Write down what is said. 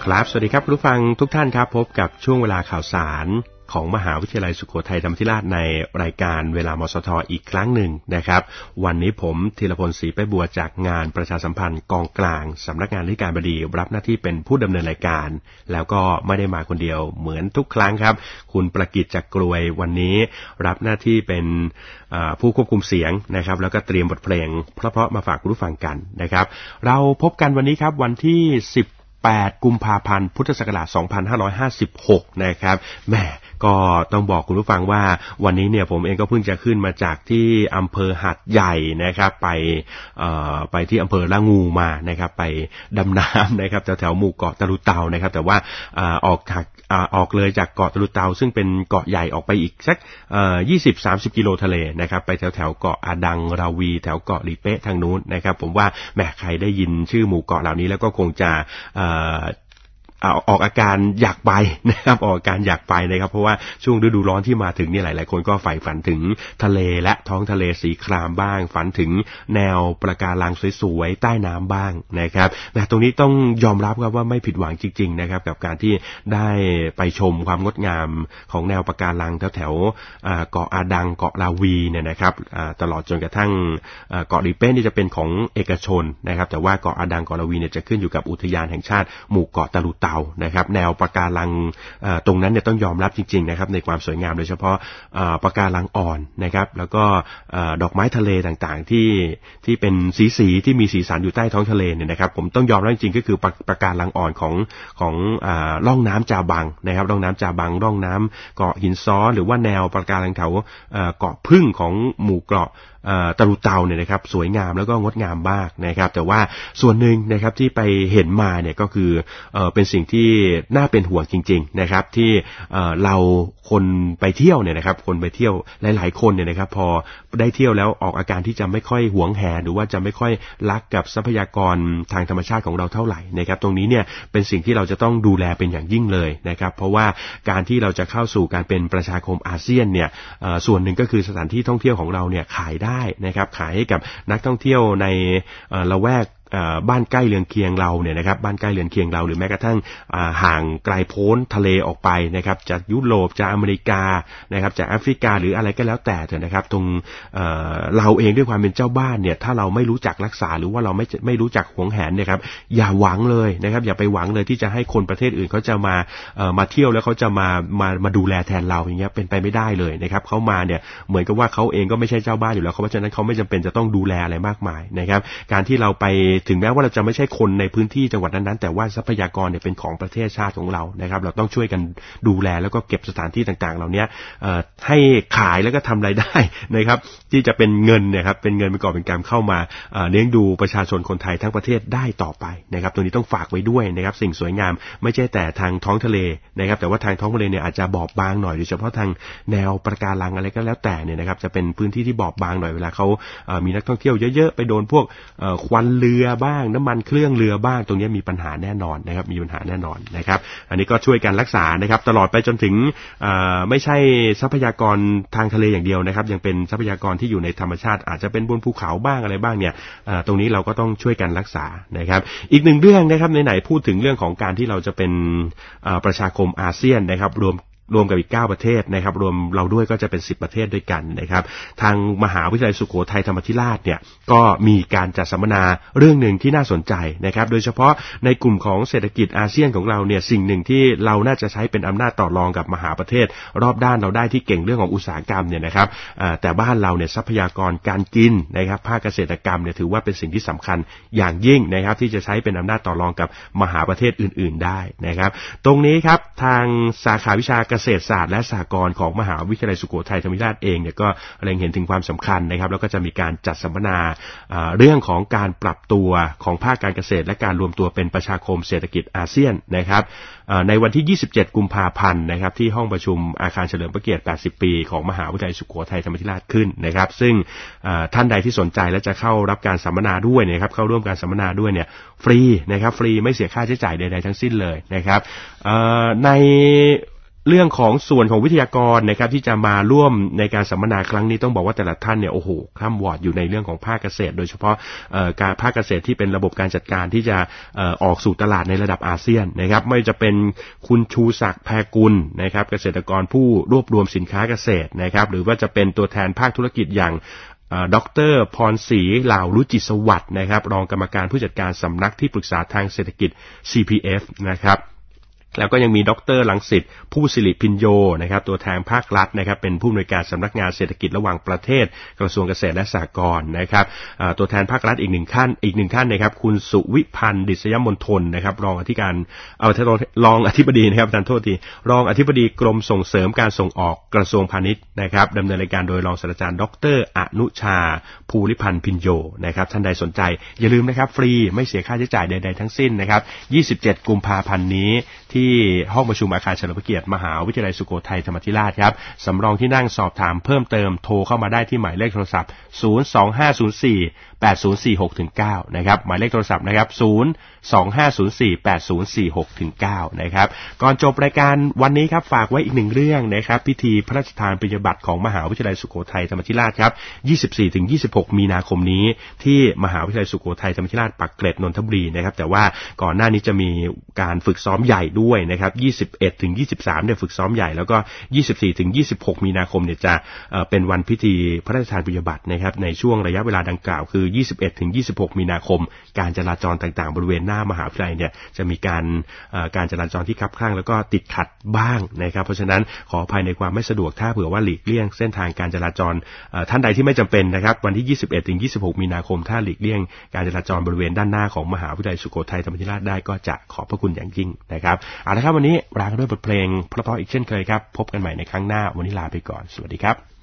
ครับสวัสดีครับผู้ฟังทุกท่านครับพบกับช่วงเวลาข่าวสารของมหาวิทยาลัยสุโขทัยธรรมาธิราชในรายการเวลามสท.อีกครั้งหนึ่งนะครับวันนี้ผมธีรพลศรีไปบัวจากงานประชาสัมพันธ์กองกลางสำนักงานที่การบดีรับหน้าที่เป็นผู้ดำเนินรายการแล้วก็ไม่ได้มาคนเดียวเหมือนทุกครั้งครับคุณประกิตจักรกรวยวันนี้รับหน้าที่เป็นผู้ควบคุมเสียงนะครับแล้วก็เตรียมบทเพลงเพราะๆมาฝากคุณผู้ฟังกันนะครับเราพบกันวันนี้ครับวันที่8 กุมภาพันธ์พุทธศักราช 2556 นะครับแหมก็ต้องบอกคุณผู้ฟังว่าวันนี้เนี่ยผมเองก็เพิ่งจะขึ้นมาจากที่อำเภอหาดใหญ่นะครับไปที่อำเภอละงูมานะครับไปดำน้ำนะครับแถวหมู่เกาะตะลุเตานะครับแต่ว่าออกเลยจากเกาะตะลุเตาซึ่งเป็นเกาะใหญ่ออกไปอีกสัก20-30 กิโลทะเลนะครับไปแถวเกาะอาดังราวีแถวเกาะลีเป๊ะทางนู้นนะครับผมว่าแหมใครได้ยินชื่อหมู่เกาะเหล่านี้แล้วก็คงจะออกอาการอยากไปนะครับออกอาการอยากไปนะครับเพราะว่าช่วงฤดูร้อนที่มาถึงเนี่ยหลายๆคนก็ใฝ่ฝันถึงทะเลและท้องทะเลสีครามบ้างฝันถึงแนวปะการังสวยๆใต้น้ำบ้างนะครับแต่ตรงนี้ต้องยอมรับครับว่าไม่ผิดหวังจริงๆนะครับกับการที่ได้ไปชมความงดงามของแนวปะการังแถวๆเกาะอาดังเกาะลาวีเนี่ยนะครับตลอดจนกระทั่งเกาะลีเป้นี่จะเป็นของเอกชนนะครับแต่ว่าเกาะอาดังเกาะลาวีเนี่ยจะขึ้นอยู่กับอุทยานแห่งชาติหมู่เกาะตะลุเตานะครับแนวปะการังตรงนั้นเนี่ยต้องยอมรับจริงๆนะครับในความสวยงามโดยเฉพาะปะการังอ่อนนะครับแล้วก็ดอกไม้ทะเลต่างๆที่เป็นสีที่มีสีสันอยู่ใต้ท้องทะเลเนี่ยนะครับผมต้องยอมรับจริงๆก็คือปะการังอ่อนของร่องน้ำจาบังนะครับร่องน้ำจาบังร่องน้ำเกาะหินซ้อนหรือว่าแนวปะการังแถวเกาะพึ่งของหมู่เกาะตะลุเตาเนี่ยนะครับสวยงามแล้วก็งดงามมากนะครับแต่ว่าส่วนหนึ่งนะครับที่ไปเห็นมาเนี่ยก็คือเป็นสิ่งที่น่าเป็นห่วงจริงๆนะครับที่เราคนไปเที่ยวเนี่ยนะครับคนไปเที่ยวหลายๆคนเนี่ยนะครับพอได้เที่ยวแล้วออกอาการที่จะไม่ค่อยหวงแหนหรือว่าจะไม่ค่อยรักกับทรัพยากรทางธรรมชาติของเราเท่าไหร่นะครับตรงนี้เนี่ยเป็นสิ่งที่เราจะต้องดูแลเป็นอย่างยิ่งเลยนะครับเพราะว่าการที่เราจะเข้าสู่การเป็นประชาคมอาเซียนเนี่ยส่วนหนึ่งก็คือสถานที่ท่องเที่ยวของเราเนี่ยขายได้นะครับขายให้กับนักท่องเที่ยวในละแวกบ้านใกล้เรือนเคียงเราเนี่ยนะครับบ้านใกล้เรือนเคียงเราหรือแม้กระทั่งห่างไกลโพ้นทะเลออกไปนะครับจากยุโรปจากอเมริกานะครับจากแอฟริกาหรืออะไรก็แล้วแต่เถอะนะครับตรงเราเองด้วยความเป็นเจ้าบ้านเนี่ยถ้าเราไม่รู้จักรักษาหรือว่าเราไม่รู้จักหวงแหนเนี่ยครับอย่าหวังเลยนะครับอย่าไปหวังเลยที่จะให้คนประเทศอื่นเขาจะมาเที่ยวแล้วเขาจะมาดูแลแทนเราอย่างเงี้ยเป็นไปไม่ได้เลยนะครับเขามาเนี่ยเหมือนกับว่าเขาเองก็ไม่ใช่เจ้าบ้านอยู่แล้วเพราะฉะนั้นเขาไม่จำเป็นจะต้องดูแลอะไรมากมายนะครับการที่เราไปถึงแม้ว่าเราจะไม่ใช่คนในพื้นที่จังหวัดนั้นๆแต่ว่าทรัพยากรเนี่ยเป็นของประเทศชาติของเรานะครับเราต้องช่วยกันดูแลแล้วก็เก็บสถานที่ต่างๆเหล่านี้ให้ขายแล้วก็ทำรายได้นะครับที่จะเป็นเงินเนี่ยครับเป็นเงินเป็นกอบเป็นกำเข้ามาเลี้ยงดูประชาชนคนไทยทั้งประเทศได้ต่อไปนะครับตรงนี้ต้องฝากไว้ด้วยนะครับสิ่งสวยงามไม่ใช่แต่ทางท้องทะเลนะครับแต่ว่าทางท้องทะเลเนี่ยอาจจะบอบบางหน่อยโดยเฉพาะทางแนวปะการังอะไรก็แล้วแต่เนี่ยนะครับจะเป็นพื้นที่ที่บอบบางหน่อยเวลาเขามีนักท่องเที่ยวเยอะๆไปโดนพวกควันเรือบ้างน้ำมันเครื่องเรือบ้างตรงนี้มีปัญหาแน่นอนนะครับมีปัญหาแน่นอนนะครับอันนี้ก็ช่วยกันรักษานะครับตลอดไปจนถึงไม่ใช่ทรัพยากรทางทะเลอย่างเดียวนะครับยังเป็นทรัพยากรที่อยู่ในธรรมชาติอาจจะเป็นบนภูเขาบ้างอะไรบ้างเนี่ยตรงนี้เราก็ต้องช่วยกันรักษานะครับอีกหนึ่งเรื่องนะครับไหนๆพูดถึงเรื่องของการที่เราจะเป็นประชาคมอาเซียนนะครับรวมกับอีก9ประเทศนะครับรวมเราด้วยก็จะเป็น10ประเทศด้วยกันนะครับทางมหาวิทยาลัยสุโขทัยธรรมาธิราชเนี่ยก็มีการจัดสัมมนาเรื่องหนึ่งที่น่าสนใจนะครับโดยเฉพาะในกลุ่มของเศรษฐกิจอาเซียนของเราเนี่ยสิ่งหนึ่งที่เราน่าจะใช้เป็นอำนาจต่อรองกับมหาประเทศรอบด้านเราได้ที่เก่งเรื่องของอุตสาหกรรมเนี่ยนะครับแต่บ้านเราเนี่ยทรัพยากรการกินนะครับภาคเกษตรกรรมเนี่ยถือว่าเป็นสิ่งที่สำคัญอย่างยิ่งนะครับที่จะใช้เป็นอำนาจต่อรองกับมหาประเทศอื่นๆได้นะครับตรงนี้ครับทางสาขาวิชาเกษตรศาสตร์และสหกรณ์ของมหาวิทยาลัยสุโขทัยธรรมาธิราชเองเนี่ยก็เล็งเห็นถึงความสำคัญนะครับแล้วก็จะมีการจัดสัมมนาเรื่องของการปรับตัวของภาคการเกษตรและการรวมตัวเป็นประชาคมเศรษฐกิจอาเซียนนะครับในวันที่27กุมภาพันธ์นะครับที่ห้องประชุมอาคารเฉลิมพระเกียรติ80ปีของมหาวิทยาลัยสุโขทัยธรรมาธิราชขึ้นนะครับซึ่งท่านใดที่สนใจและจะเข้ารับการสัมมนาด้วยนะครับเข้าร่วมการสัมมนาด้วยเนี่ยฟรีนะครับฟรีไม่เสียค่าใช้จ่ายใดๆทั้งสิ้นเลยนะครับในเรื่องของส่วนของวิทยากรนะครับที่จะมาร่วมในการสัมมนาครั้งนี้ต้องบอกว่าแต่ละท่านเนี่ยโอ้โหคร่ำวอร์ดอยู่ในเรื่องของภาคเกษตรโดยเฉพาะการภาคเกษตรที่เป็นระบบการจัดการที่จะออกสู่ตลาดในระดับอาเซียนนะครับไม่จะเป็นคุณชูศักดิ์แพรกุลนะครับเกษตรกรผู้รวบรวมสินค้าเกษตรนะครับหรือว่าจะเป็นตัวแทนภาคธุรกิจอย่างดร.พรศรีเหล่ารุจิสวัสดิ์นะครับรองกรรมการผู้จัดการสำนักที่ปรึกษาทางเศรษฐกิจ CPF นะครับแล้วก็ยังมีดร.รังสิตผู้สิริพินโยนะครับตัวแทนภาครัฐนะครับเป็นผู้อำนวยการสำนักงานเศรษฐกิจระหว่างประเทศกระทรวงเกษตรและสหกรณ์นะครับตัวแทนภาครัฐอีกหนึ่งท่านนะครับคุณสุวิพันธ์ดิษยมณฑลนะครับรองอธิบดีนะครับท่านโทษทีรองอธิบดีกรมส่งเสริมการส่งออกกระทรวงพาณิชย์นะครับดำเนินรายการโดยรองศาสตราจารย์ดร.อนุชาภูริพันธ์พินโยนะครับท่านใดสนใจอย่าลืมนะครับฟรีไม่เสียค่าใช้จ่ายใดๆทั้งสิ้นนะครับ27 กุมภาพันธ์นี้ที่ห้องประชุมอาคารเฉลิมพระเกียรติมหาวิทยาลัยสุโขทัยธรรมาธิราชครับสำรองที่นั่งสอบถามเพิ่มเติมโทรเข้ามาได้ที่หมายเลขโทรศัพท์025048046-9นะครับหมายเลขโทรศัพท์นะครับ025048046-9นะครับก่อนจบรายการวันนี้ครับฝากไว้อีกหนึ่งเรื่องนะครับพิธีพระราชทานปริญญาบัตรของมหาวิทยาลัยสุโขทัยธรรมาธิราชครับ 24-26 มีนาคมนี้ที่มหาวิทยาลัยสุโขทัยธรรมาธิราชปากเกร็ดนนทบุรีนะครับแต่ว่าก่อนหน้านี้จะมีการฝึกซ้อมใหญ่ด้วยนะครับ21-23เนี่ยฝึกซ้อมใหญ่แล้วก็ 24-26 มีนาคมเนี่ยจะเป็นวันพิธีพระราชทานปริญญาบัตรนะครับในช่วงระยะเวลาดังกล่าวคือ 21-26 มีนาคมการจราจรต่างๆบริเวณหน้ามหาวิทยาลัยเนี่ยจะมีการจราจรที่คับข้างแล้วก็ติดขัดบ้างนะครับเพราะฉะนั้นขออภัยในความไม่สะดวกถ้าเผื่อว่าหลีกเลี่ยงเส้นทางการจราจรท่านใดที่ไม่จำเป็นนะครับวันที่ 21-26 มีนาคมถ้าหลีกเลี่ยงการจราจรบริเวณด้านหน้าของมหาวิทยาลัยสุโขทัยธรรมาธิราชได้ก็จะขอบพระคุณอย่างยิ่งนะครับเอาละครับวันนี้ลากันด้วยบทเพลงเพราะๆอีกเช่นเคยครับพบกันใหม่ในครั้งหน้าวันนี้ลาไปก่อนสวัสดีครับ